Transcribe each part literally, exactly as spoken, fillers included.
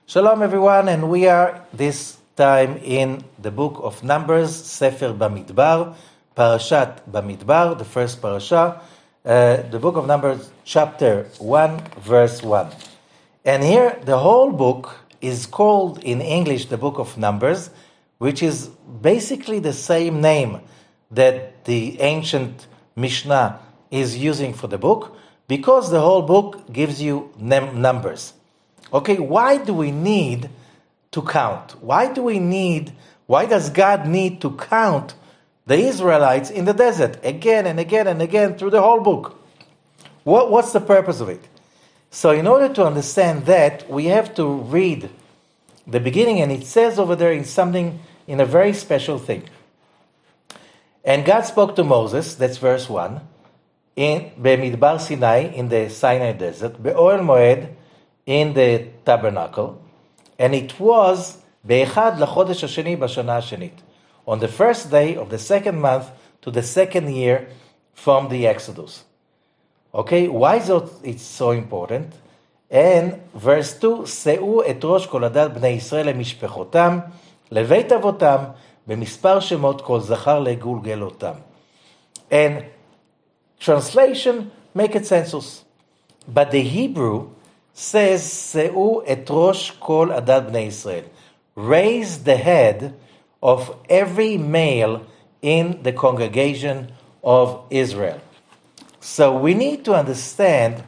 Shalom everyone, and we are this time in the book of Numbers, Sefer Bamidbar, Parashat Bamidbar, the first parasha, uh, the book of Numbers, chapter one, verse one. And here the whole book is called in English the book of Numbers, which is basically the same name that the ancient Mishnah is using for the book, because the whole book gives you num- numbers. Okay, why do we need to count? Why do we need, why does God need to count the Israelites in the desert again and again and again through the whole book? What, what's the purpose of it? So in order to understand that, we have to read the beginning, and it says over there in something, in a very special thing. And God spoke to Moses, that's verse one, in Bemidbar Sinai, in the Sinai desert, Be'oel Moed, in the tabernacle, and it was Be'echad lachodesh hasheni b'shana hashenit, on the first day of the second month to the second year from the Exodus. Okay, why is it so important? And verse two, Se'u et rosh kol adat bnei Yisrael lemishpechotam, leveit avotam, b'mispar shemot kol zachar legulgel otam. And translation, make it census. But the Hebrew says, Se'u et rosh kol adat bnei Yisrael. Raise the head of every male in the congregation of Israel. So we need to understand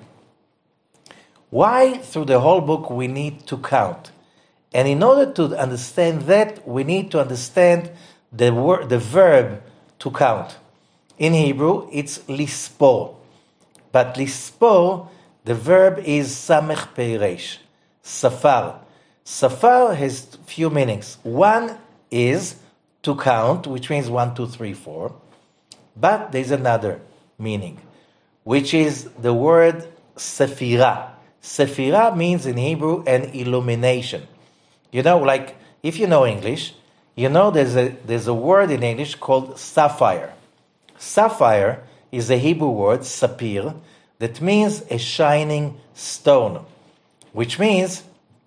why through the whole book we need to count. And in order to understand that, we need to understand the word, the verb to count. In Hebrew, it's lispor. But lispor, the verb is samech peiresh, safar. Safar has few meanings. One is to count, which means one, two, three, four. But there's another meaning, which is the word sephira. Sephira means in Hebrew an illumination. You know, like if you know English, you know there's a there's a word in English called sapphire. Sapphire is a Hebrew word, sapir, that means a shining stone, which means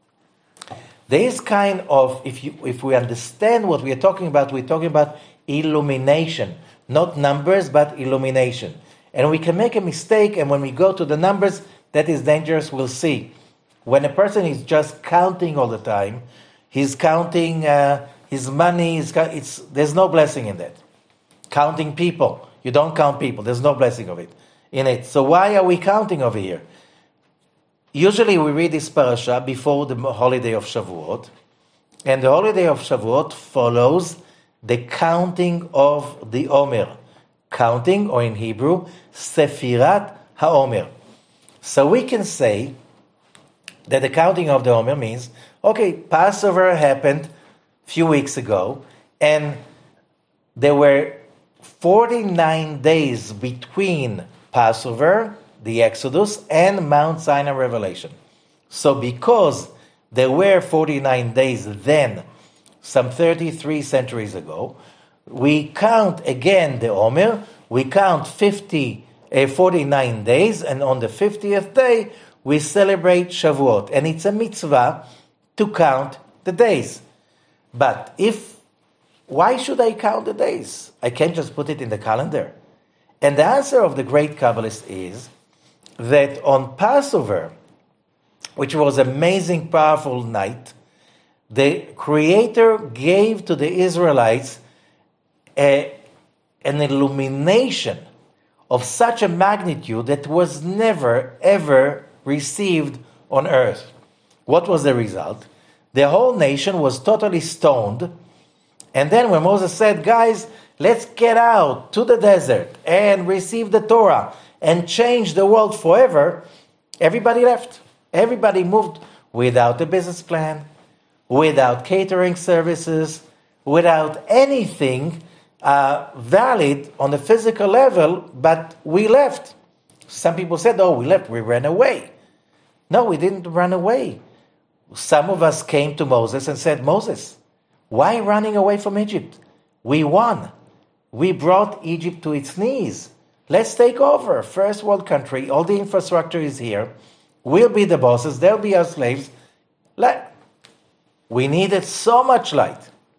there is kind of, if you if we understand what we are talking about, we're talking about illumination, not numbers, but illumination. And we can make a mistake, and when we go to the numbers, that is dangerous, we'll see. When a person is just counting all the time, he's counting uh, his money, he's, it's, there's no blessing in that. Counting people, you don't count people, there's no blessing of it. in it. So why are we counting over here? Usually we read this parasha before the holiday of Shavuot, and the holiday of Shavuot follows the counting of the Omer. Counting, or in Hebrew, Sefirat HaOmer. So we can say that the counting of the Omer means, okay, Passover happened a few weeks ago, and there were forty-nine days between Passover, the Exodus, and Mount Sinai Revelation. So because there were forty-nine days then, some thirty-three centuries ago, we count again the Omer, we count fifty, uh, forty-nine days, and on the fiftieth day, we celebrate Shavuot. And it's a mitzvah to count the days. But if, why should I count the days? I can't just put it in the calendar. And the answer of the great Kabbalist is that on Passover, which was an amazing, powerful night, the Creator gave to the Israelites a, an illumination of such a magnitude that was never, ever received on earth. What was the result? The whole nation was totally stoned. And then when Moses said, guys, let's get out to the desert and receive the Torah and change the world forever, everybody left. Everybody moved without a business plan, without catering services, without anything uh, valid on the physical level, but we left. Some people said, oh, we left, we ran away. No, we didn't run away. Some of us came to Moses and said, Moses, why running away from Egypt? We won. We brought Egypt to its knees. Let's take over. First world country, all the infrastructure is here. We'll be the bosses, they'll be our slaves. Let, We needed so much light.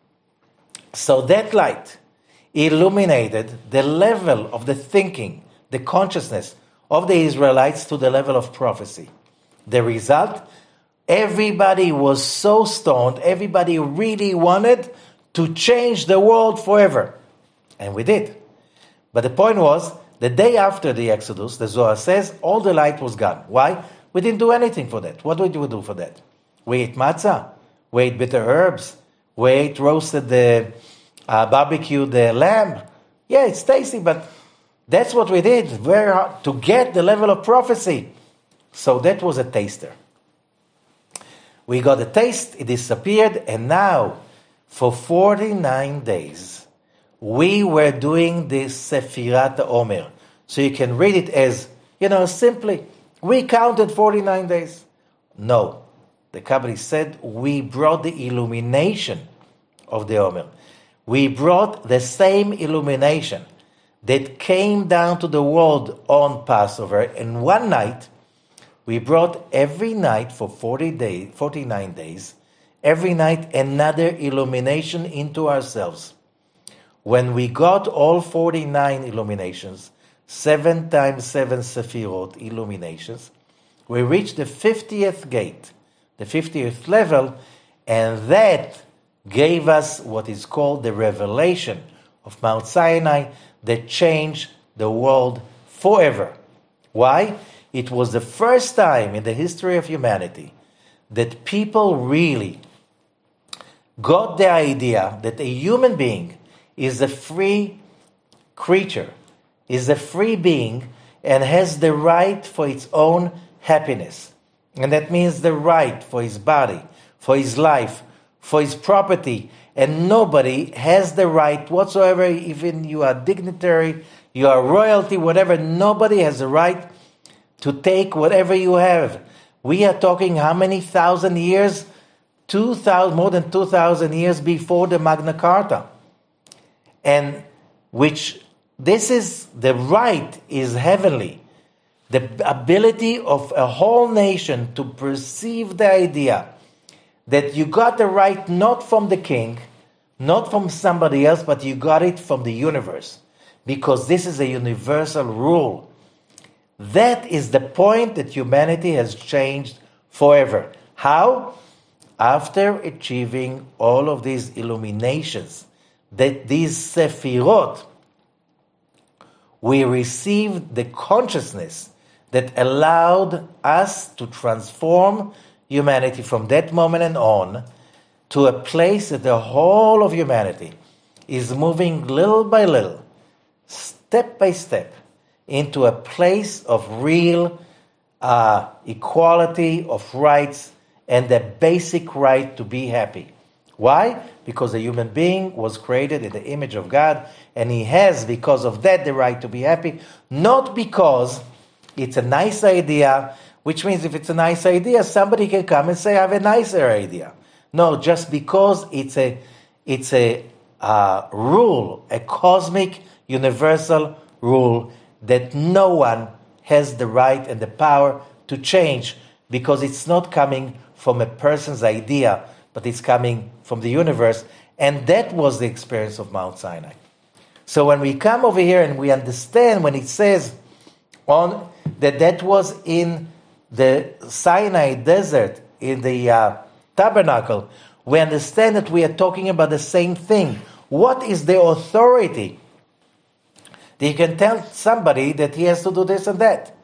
So that light illuminated the level of the thinking, the consciousness of the Israelites to the level of prophecy. The result, everybody was so stoned, everybody really wanted to change the world forever. And we did. But the point was, the day after the Exodus, the Zohar says, all the light was gone. Why? We didn't do anything for that. What did we do for that? We ate matzah, we ate bitter herbs, we ate roasted the uh, barbecued the lamb. Yeah, it's tasty, but that's what we did very hard to get the level of prophecy. So that was a taster. We got a taste, it disappeared, and now, for forty-nine days, we were doing this Sefirat Omer. So you can read it as, you know, simply, we counted forty-nine days. No. The Kabbalist said, we brought the illumination of the Omer. We brought the same illumination that came down to the world on Passover. And one night, we brought every night for forty days, forty-nine days, every night another illumination into ourselves. When we got all forty-nine illuminations, seven times seven Sefirot illuminations, we reached the fiftieth gate, the fiftieth level, and that gave us what is called the revelation of Mount Sinai that changed the world forever. Why? It was the first time in the history of humanity that people really got the idea that a human being is a free creature, is a free being, and has the right for its own happiness. And that means the right for his body, for his life, for his property. And nobody has the right whatsoever, even you are dignitary, you are royalty, whatever, nobody has the right to take whatever you have. We are talking how many thousand years? Two thousand, more than two thousand years before the Magna Carta. And which, this is, the right is heavenly. The ability of a whole nation to perceive the idea that you got the right not from the king, not from somebody else, but you got it from the universe. Because this is a universal rule. That is the point that humanity has changed forever. How? After achieving all of these illuminations, that these Sefirot, we received the consciousness that allowed us to transform humanity from that moment and on to a place that the whole of humanity is moving little by little, step by step, into a place of real uh, equality of rights and the basic right to be happy. Why? Because a human being was created in the image of God, and he has, because of that, the right to be happy, not because it's a nice idea, which means if it's a nice idea, somebody can come and say, I have a nicer idea. No, just because it's a, it's a uh, rule, a cosmic, universal rule that no one has the right and the power to change, because it's not coming from a person's idea, but it's coming from the universe. And that was the experience of Mount Sinai. So when we come over here and we understand when it says on that that was in the Sinai desert, in the uh, tabernacle, we understand that we are talking about the same thing. What is the authority that you can tell somebody that he has to do this and that?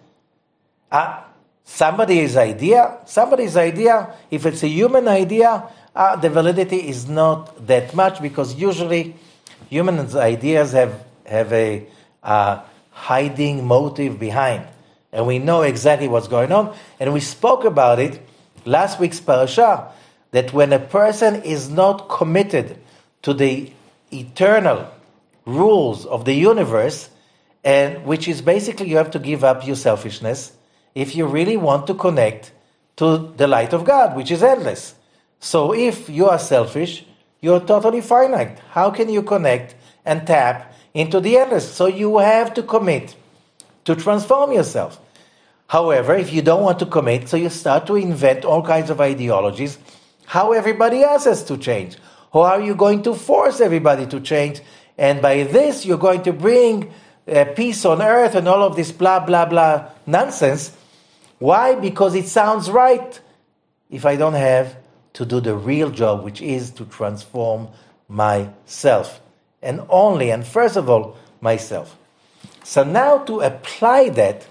Uh, somebody's idea, somebody's idea, if it's a human idea, uh, the validity is not that much, because usually human ideas have, have a uh, hiding motive behind. And we know exactly what's going on. And we spoke about it last week's parasha, that when a person is not committed to the eternal rules of the universe, and which is basically you have to give up your selfishness if you really want to connect to the light of God, which is endless. So if you are selfish, you're totally finite. How can you connect and tap into the endless? So you have to commit to transform yourself. However, if you don't want to commit, so you start to invent all kinds of ideologies, how everybody else has to change? How are you going to force everybody to change? And by this, you're going to bring uh, peace on earth and all of this blah, blah, blah nonsense. Why? Because it sounds right if I don't have to do the real job, which is to transform myself. And only, and first of all, myself. So now to apply that,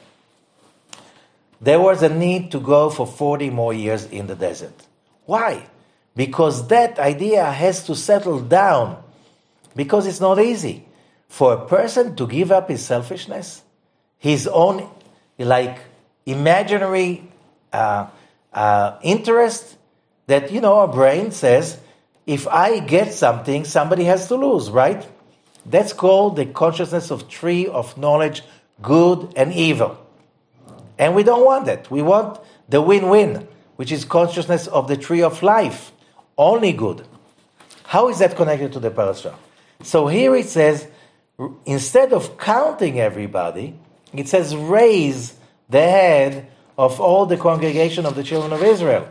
there was a need to go for forty more years in the desert. Why? Because that idea has to settle down. Because it's not easy for a person to give up his selfishness, his own, like, imaginary uh, uh, interest that, you know, our brain says, if I get something, somebody has to lose, right? That's called the consciousness of tree of knowledge, good and evil. And we don't want that. We want the win-win, which is consciousness of the tree of life, only good. How is that connected to the parasha? So here it says, instead of counting everybody, it says raise the head of all the congregation of the children of Israel.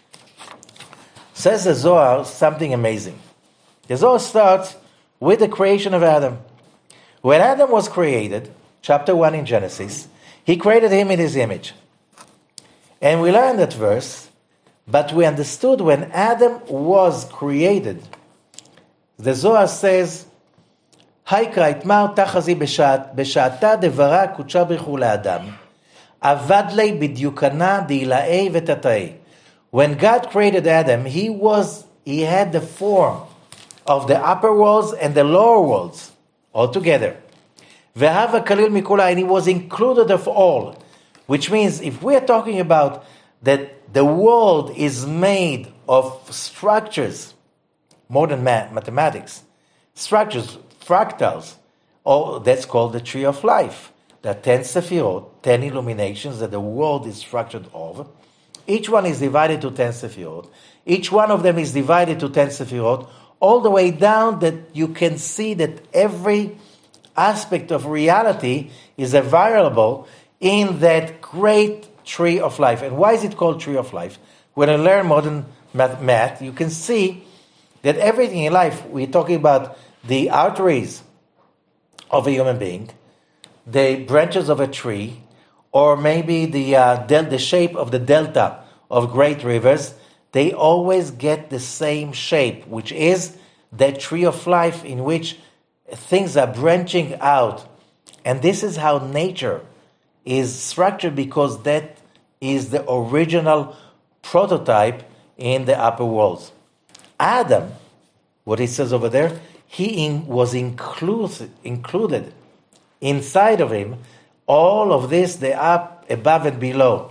Says the Zohar something amazing. The Zohar starts with the creation of Adam. When Adam was created, chapter one in Genesis, he created him in his image. And we learned that verse, but we understood when Adam was created, the Zohar says, Haikra itmar tachazi b'sha'ata devara kudsha b'chu la'adam, avad lei b'dyukana d'ila'ei v'tata'ei. When God created Adam, he was, he had the form of the upper worlds and the lower worlds all together. V'hava kalil mikula, and he was included of all. Which means, if we are talking about that the world is made of structures, more than math, mathematics, structures, fractals, oh, that's called the tree of life. There are ten sephirot, ten illuminations that the world is structured of. Each one is divided to ten sephirot. Each one of them is divided to ten sephirot, all the way down that you can see that every aspect of reality is a variable in that great tree of life. And why is it called tree of life? When you learn modern math, math you can see that everything in life, we're talking about the arteries of a human being, the branches of a tree, or maybe the uh, del- the shape of the delta of great rivers, they always get the same shape, which is that tree of life in which things are branching out. And this is how nature is structured, because that is the original prototype in the upper worlds. Adam, what it says over there, he in, was inclusive, included inside of him all of this, the up, above and below,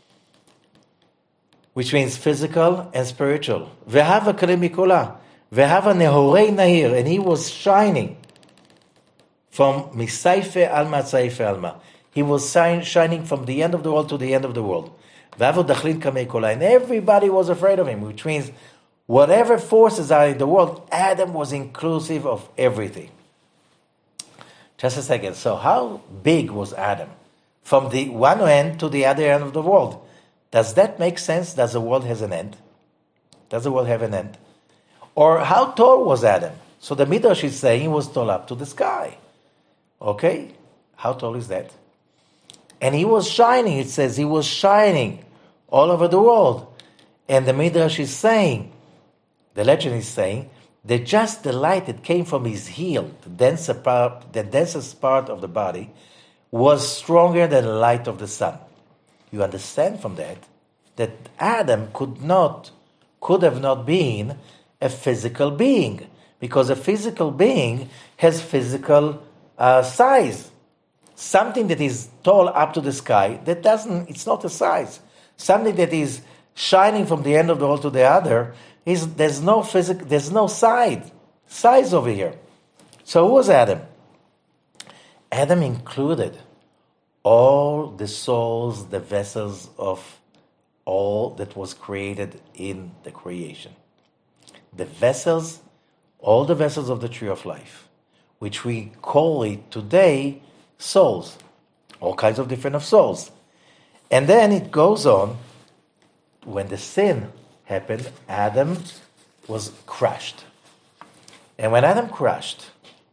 which means physical and spiritual. V'hava kli mikula, v'hava nehorei nahir, and he was shining from misaife alma tzaife alma. He was shining from the end of the world to the end of the world. V'hava dachlin kamei kola, and everybody was afraid of him, which means whatever forces are in the world, Adam was inclusive of everything. Just a second. So how big was Adam? From the one end to the other end of the world. Does that make sense? Does the world have an end? Does the world have an end? Or how tall was Adam? So the Midrash is saying he was tall up to the sky. Okay? How tall is that? And he was shining. It says he was shining all over the world. And the Midrash is saying, the legend is saying, that just the light that came from his heel, the denser part, the densest part of the body, was stronger than the light of the sun. You understand from that that Adam could not, could have not been a physical being, because a physical being has physical uh, size. Something that is tall up to the sky, that doesn't, it's not a size. Something that is shining from the end of the world to the other, is there's no physical, there's no side, size over here. So who was Adam? Adam included all the souls, the vessels of all that was created in the creation. The vessels, all the vessels of the tree of life, which we call it today souls, all kinds of different of souls. And then it goes on, when the sin happened? Adam was crushed. And when Adam crushed,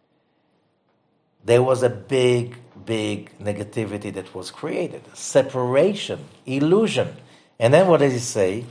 there was a big, big negativity that was created. Separation, illusion. And then what does he say?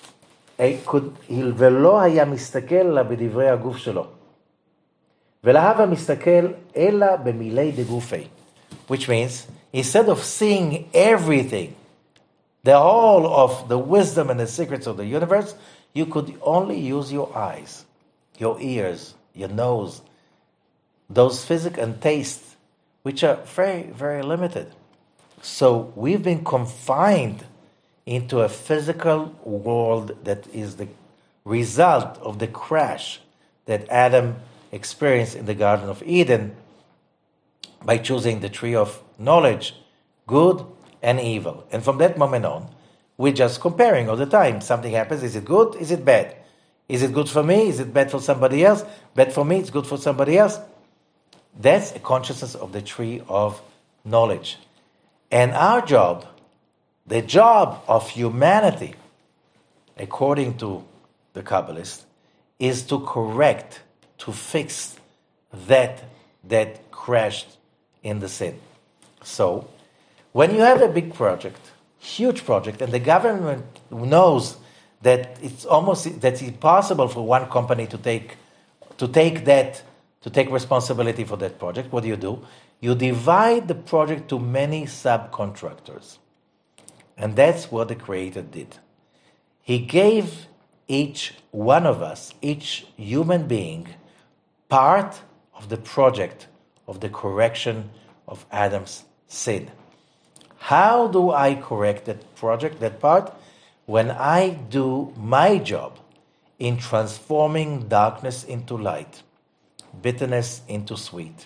ולא היה מסתכל לה בדברי הגוף שלו. ולהבה מסתכל אלא במילי דגופי. Which means, instead of seeing everything, the whole of the wisdom and the secrets of the universe, you could only use your eyes, your ears, your nose, those physical and taste, which are very, very limited. So we've been confined into a physical world that is the result of the crash that Adam experienced in the Garden of Eden by choosing the tree of knowledge, good and evil. And from that moment on, we're just comparing all the time. Something happens, is it good, is it bad? Is it good for me, is it bad for somebody else? Bad for me, it's good for somebody else. That's a consciousness of the tree of knowledge. And our job, the job of humanity, according to the Kabbalists, is to correct, to fix that that crashed in the sin. So, when you have a big project, huge project, and the government knows that it's almost that it's possible for one company to take to take that to take responsibility for that project, what do you do? You divide the project to many subcontractors. And that's what the Creator did. He gave each one of us, each human being, part of the project of the correction of Adam's sin. How do I correct that project, that part? When I do my job in transforming darkness into light, bitterness into sweet,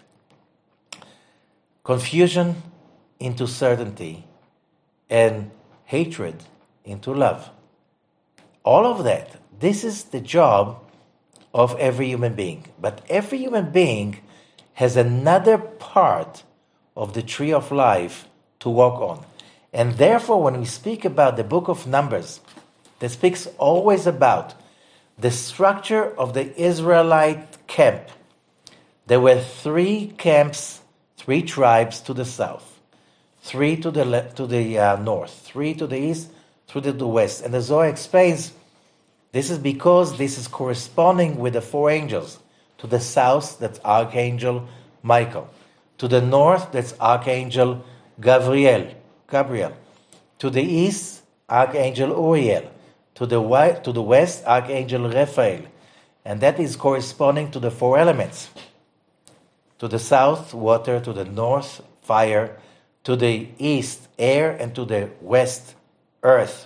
confusion into certainty, and hatred into love. All of that, this is the job of every human being. But every human being has another part of the tree of life to walk on. And therefore, when we speak about the book of Numbers, that speaks always about the structure of the Israelite camp. There were three camps, three tribes to the south, three to the le- to the uh, north, three to the east, three to the west. And the Zohar explains this is because this is corresponding with the four angels. To the south, that's Archangel Michael. To the north, that's Archangel Gabriel. Gabriel. To the east, Archangel Uriel. To the wi- to the west, Archangel Raphael. And that is corresponding to the four elements. To the south, water. To the north, fire. To the east, air. And to the west, earth.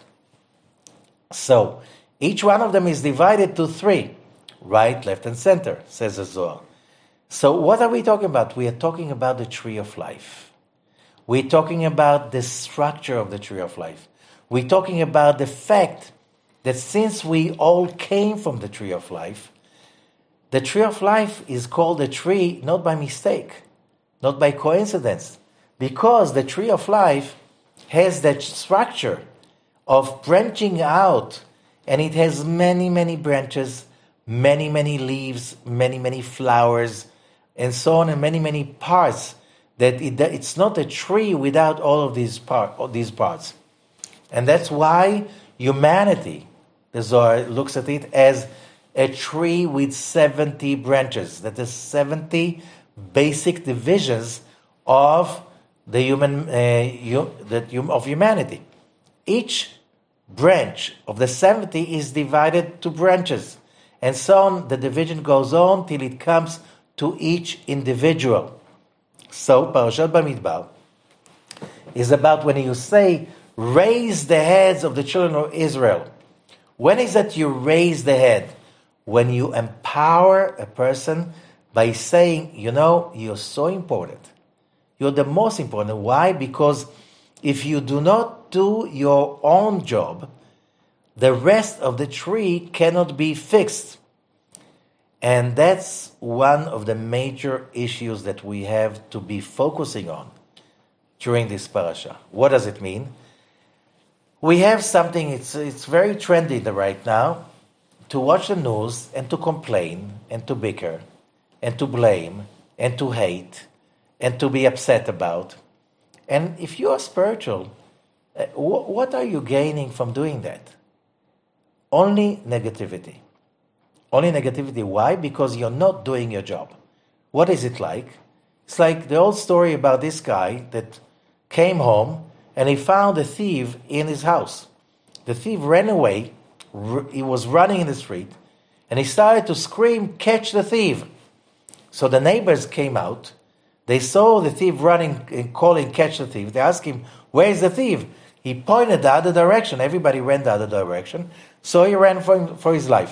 So, each one of them is divided to three. Right, left, and center, says the Zohar. So what are we talking about? We are talking about the tree of life. We're talking about the structure of the tree of life. We're talking about the fact that since we all came from the tree of life, the tree of life is called a tree not by mistake, not by coincidence, because the tree of life has that structure of branching out, and it has many, many branches, many, many leaves, many, many flowers, and so on, and many, many parts, that it, it's not a tree without all of these, part, all these parts. And that's why humanity, the Zohar looks at it as a tree with seventy branches. That is seventy basic divisions of the human, uh, hu, that, of humanity. Each branch of the seventy is divided to branches. And so on, the division goes on till it comes to each individual. So, Parashat Bamidbar is about when you say, raise the heads of the children of Israel. When is that you raise the head? When you empower a person by saying, you know, you're so important. You're the most important. Why? Because if you do not do your own job, the rest of the tree cannot be fixed. And that's one of the major issues that we have to be focusing on during this parasha. What does it mean? We have something, it's, it's very trendy right now, to watch the news and to complain and to bicker and to blame and to hate and to be upset about. And if you are spiritual, uh, wh- what are you gaining from doing that? Only negativity. Only negativity. Why? Because you're not doing your job. What is it like? It's like the old story about this guy that came home and he found a thief in his house. The thief ran away. R- he was running in the street and he started to scream, "Catch the thief!" So the neighbors came out. They saw the thief running and calling, "Catch the thief." They asked him, "Where is the thief?" He pointed the other direction. Everybody ran the other direction. So he ran for, for his life.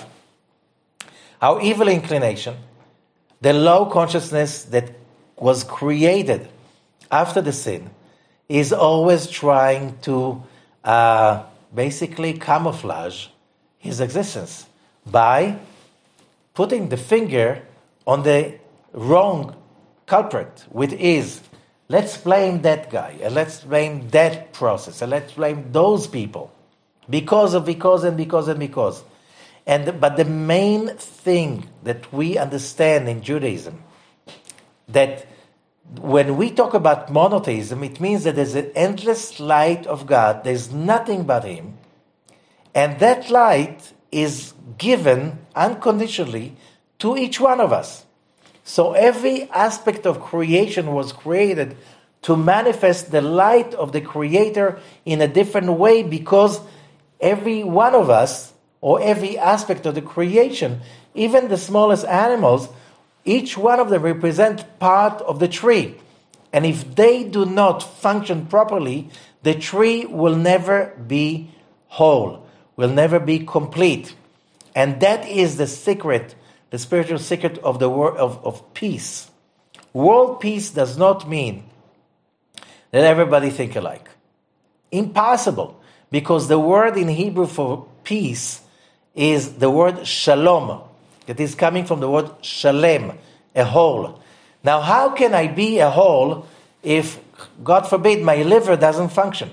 Our evil inclination, the low consciousness that was created after the sin, is always trying to uh, basically camouflage his existence by putting the finger on the wrong culprit, which is, let's blame that guy, and let's blame that process, and let's blame those people, because of, because, and because, and because. And but the main thing that we understand in Judaism, that when we talk about monotheism, it means that there's an endless light of God, there's nothing but Him, and that light is given unconditionally to each one of us. So every aspect of creation was created to manifest the light of the Creator in a different way, because every one of us, or every aspect of the creation, even the smallest animals, each one of them represent part of the tree. And if they do not function properly, the tree will never be whole, will never be complete. And that is the secret, the spiritual secret of the word of, of peace. World peace does not mean that everybody think alike. Impossible, because the word in Hebrew for peace is the word shalom, that is coming from the word shalem, a whole. Now, how can I be a whole if, God forbid, my liver doesn't function,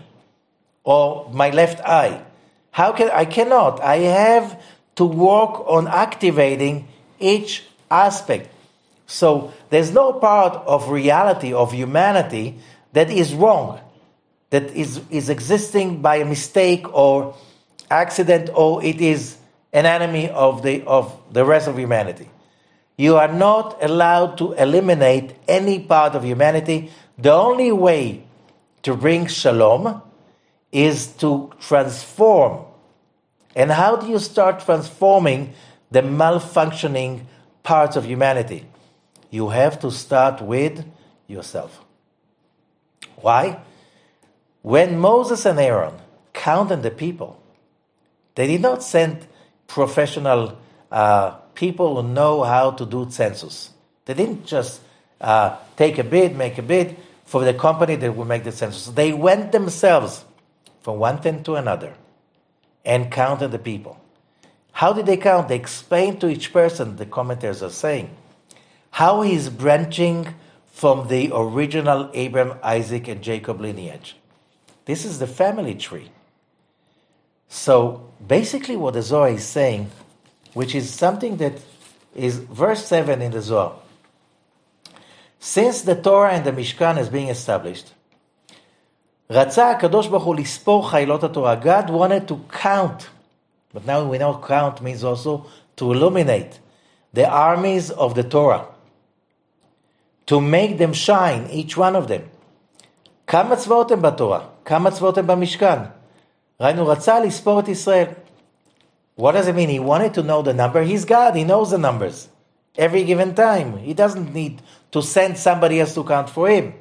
or my left eye? How can I cannot? I have to work on activating each aspect. So there's no part of reality, of humanity, that is wrong, that is, is existing by a mistake or accident, or it is an enemy of the of the rest of humanity. You are not allowed to eliminate any part of humanity. The only way to bring shalom is to transform. And how do you start transforming the malfunctioning parts of humanity? You have to start with yourself. Why? When Moses and Aaron counted the people, they did not send professional uh, people who know how to do census. They didn't just uh, take a bid, make a bid for the company that will make the census. They went themselves from one tent to another and counted the people. How did they count? They explained to each person, the commentators are saying, how he is branching from the original Abraham, Isaac, and Jacob lineage. This is the family tree. So basically what the Zohar is saying, which is something that is verse seven in the Zohar. Since the Torah and the Mishkan is being established, רצה הקדוש ברוך הוא לספור חיילות התורה. God wanted to count, but now we know count means also to illuminate the armies of the Torah, to make them shine, each one of them. כמה צבאות הם בתורה? כמה צבאות הם במשכן? ראינו, רצה לספור את ישראל. What does it mean? He wanted to know the number. He's God. He knows the numbers. Every given time. He doesn't need to send somebody else to count for him.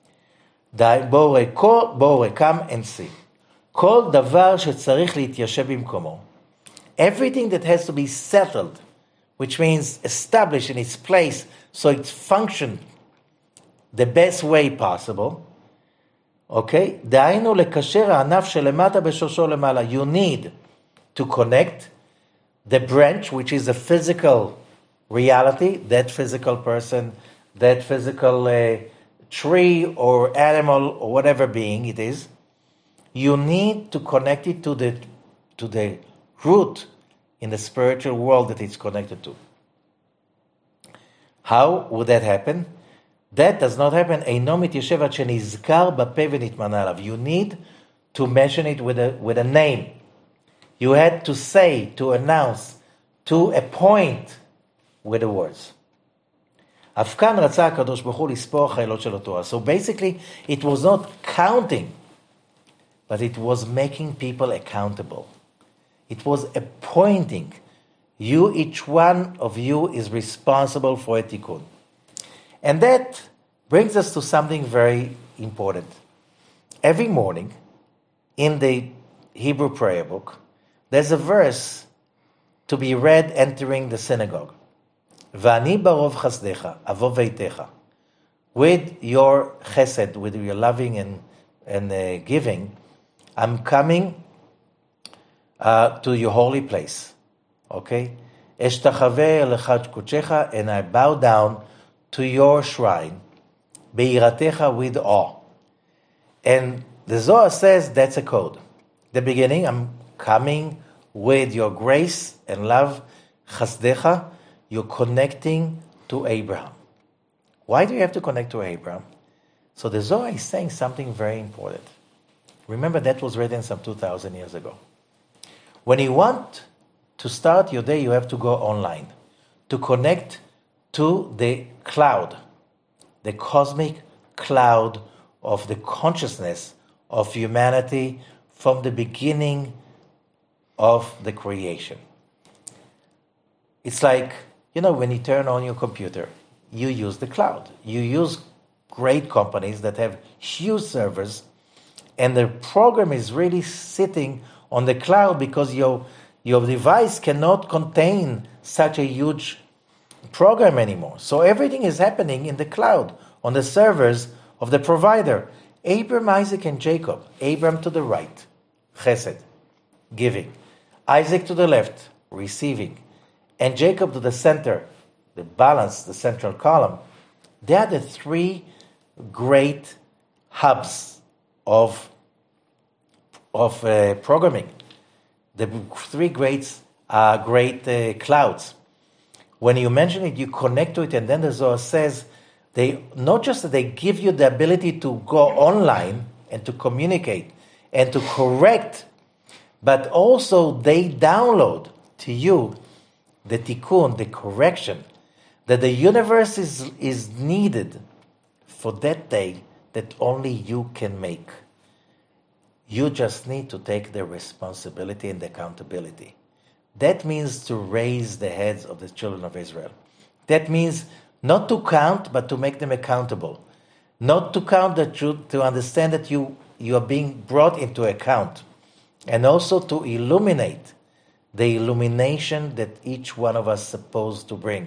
בואו come and see. כל דבר שצריך להתיישב במקומו. Everything that has to be settled, which means established in its place so it functions the best way possible. Okay? דהיינו לקשר הענף שלמטה בשורשו למעלה. You need to connect the branch, which is a physical reality, that physical person, that physical uh, tree or animal or whatever being it is, you need to connect it to the to the root in the spiritual world that it's connected to. How would that happen? That does not happen. אינו מתיישב עד שנזכר בפה ונתמנה עליו. You need to mention it with a, with a name. You had to say, to announce, to appoint with the words. אף כאן רצה הקדוש ברוך הוא לספור חיילות של התורה. So basically, it was not counting, but it was making people accountable. It was appointing. You, each one of you is responsible for a tikkun. And that brings us to something very important. Every morning, in the Hebrew prayer book, there's a verse to be read entering the synagogue. V'ani barov chasdecha, avo veitecha. With your chesed, with your loving and, and uh, giving, I'm coming uh, to your holy place. Okay? Eshtachaveh elechad kodechecha, and I bow down to your shrine, be'iratecha, with awe. And the Zohar says that's a code. The beginning, I'm coming with your grace and love, chasdecha, you're connecting to Abraham. Why do you have to connect to Abraham? So the Zohar is saying something very important. Remember, that was written some two thousand years ago. When you want to start your day, you have to go online, to connect to the cloud, the cosmic cloud of the consciousness of humanity from the beginning of the creation. It's like, you know, when you turn on your computer, you use the cloud. You use great companies that have huge servers, and the program is really sitting on the cloud because your, your device cannot contain such a huge program anymore. So everything is happening in the cloud, on the servers of the provider. Abraham, Isaac, and Jacob. Abraham to the right, chesed, giving. Isaac to the left, receiving. And Jacob to the center, the balance, the central column. They are the three great hubs of, of uh, programming. The three great, uh, great uh, clouds. When you mention it, you connect to it, and then the Zohar says, they not just that they give you the ability to go online and to communicate and to correct, but also they download to you the tikkun, the correction, that the universe is, is needed for that day that only you can make. You just need to take the responsibility and the accountability. That means to raise the heads of the children of Israel. That means not to count, but to make them accountable. Not to count the truth, to understand that you, you are being brought into account. And also to illuminate the illumination that each one of us is supposed to bring.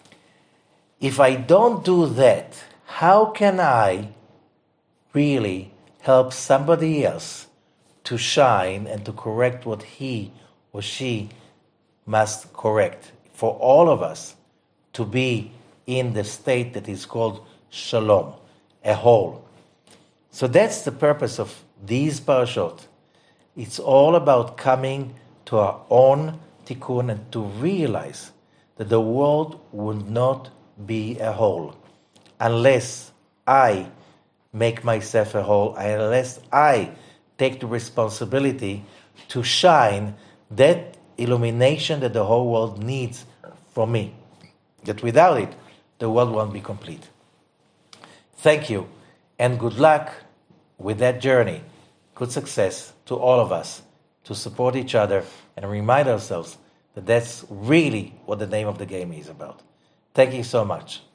If I don't do that, how can I really help somebody else to shine and to correct what he or she must correct? For all of us to be in the state that is called shalom, a whole. So that's the purpose of these parashot. It's all about coming to our own tikkun and to realize that the world would not be a whole unless I make myself a whole, unless I take the responsibility to shine that illumination that the whole world needs from me. That without it, the world won't be complete. Thank you, and good luck with that journey. Good success to all of us to support each other and remind ourselves that that's really what the name of the game is about. Thank you so much.